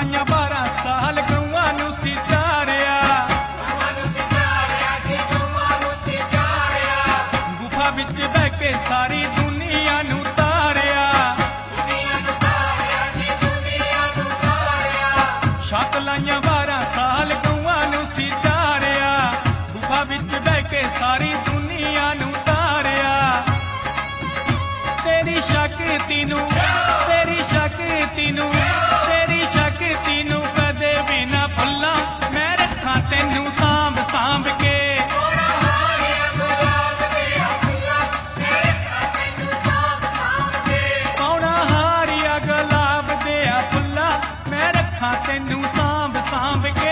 ਲਾਈਆਂ 12 ਸਾਲ ਗਊਆਂ ਨੂੰ ਸਿਤਾਰਿਆ ਗੁਫਾ ਵਿੱਚ ਬਹਿ ਕੇ ਸਾਰੀ ਦੁਨੀਆ ਨੂੰ ਤਾਰਿਆ ਛੱਤ ਲਾਈਆਂ 12 ਸਾਲ ਗਊਆਂ ਨੂੰ ਸਿਤਾਰਿਆ ਗੁਫਾ ਵਿੱਚ ਬਹਿ ਕੇ ਸਾਰੀ ਦੁਨੀਆ ਨੂੰ ਤਾਰਿਆ ਤੇਰੀ ਸ਼ਕਤੀ ਨੂੰ ਕਦੇ ਵੀ ਨਾ ਭੁੱਲਾਂ ਮੈਂ ਰੱਖਾਂ ਤੈਨੂੰ ਸਾਂਭ ਸਾਂਭ ਕੇ ਪਾਉਣਾ ਹਾਰੀਆ ਗੁਲਾਬ ਦੇ ਆ ਫੁੱਲਾਂ ਮੈਂ ਰੱਖਾਂ ਤੈਨੂੰ ਸਾਂਭ ਸਾਂਭ ਕੇ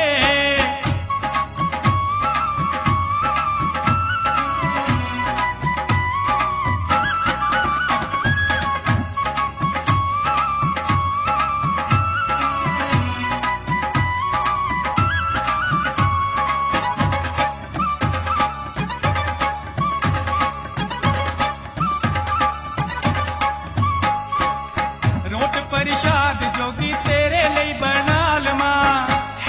ਪ੍ਰਸ਼ਾਦ ਜੋਗੀ ਤੇਰੇ ਲਈ ਬਣਾ ਲਵਾਂ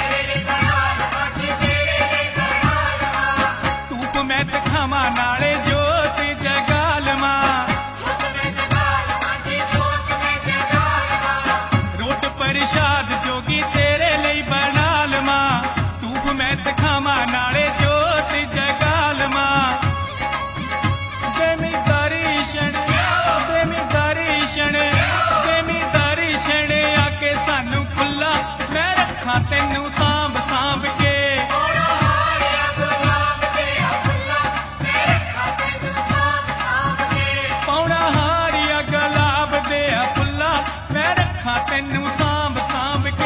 ਧੂਪ ਮੈਂ ਦਿਖਾਵਾਂ ਨਾਲੇ ਜੋਤ ਜਗਾ ਲਵਾਂ ਰੋਟ ਪ੍ਰਸ਼ਾਦ ਜੋਗੀ ਤੇਰੇ ਲਈ ਬਣਾ ਲਵਾਂ ਧੂਪ ਮੈਂ ਦਿਖਾਵਾਂ ਨਾਲੇ ਜੋਤ ਜਗਾ ਲਵਾਂ ਦੇਵੀ ਦਰਸ਼ਨ ਸਾਨੂੰ ਖੁੱਲਾ ਮੈਂ ਰੱਖਾਂ ਤੈਨੂੰ ਸਾਂਭ ਸਾਂਭ ਕੇ ਪਾਉਣਾ ਹਾਰੀਆ ਗੁਲਾਬ ਦੇ ਆ ਫੁੱਲਾਂ ਮੈਂ ਰੱਖਾਂ ਤੈਨੂੰ ਸਾਂਭ ਸਾਂਭ ਕੇ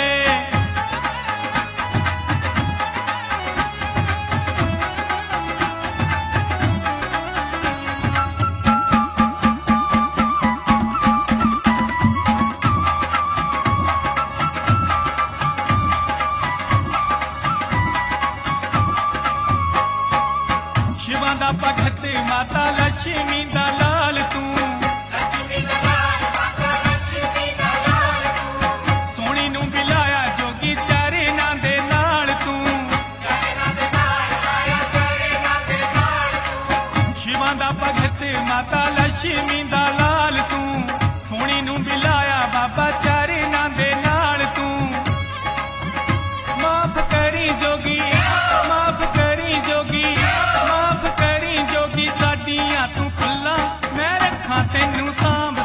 ਦਾ ਭਗਤ ਮਾਤਾ ਲక్ష్ਮੀ ਦਾ ਲਾਲ ਤੂੰ ਸੋਹਣੀ ਨੂੰ ਬਿਲਾਇਆ ਜੋਗੀ ਚਰਨਾਂ ਦੇ ਨਾਲ ਤੂੰ ਸ਼ਿਵਾਂ ਦਾ ਭਗਤ ਮਾਤਾ ਲక్ష్ਮੀ ਦਾ ਲਾਲ ਤੂੰ ਸੋਹਣੀ ਨੂੰ ਬਿਲਾਇਆ ਬਾਬਾ ਚਰਨਾਂ ਦੇ ਨਾਲ ਤੂੰ ਮਾਫ ਕਰੀ ਜੋਗੀ ਸਾਡੀਆਂ ਤੂੰ ਖੁੱਲਾ ਮੈਂ ਰੱਖਾਂ ਤੈਨੂੰ ਸਾਂਭ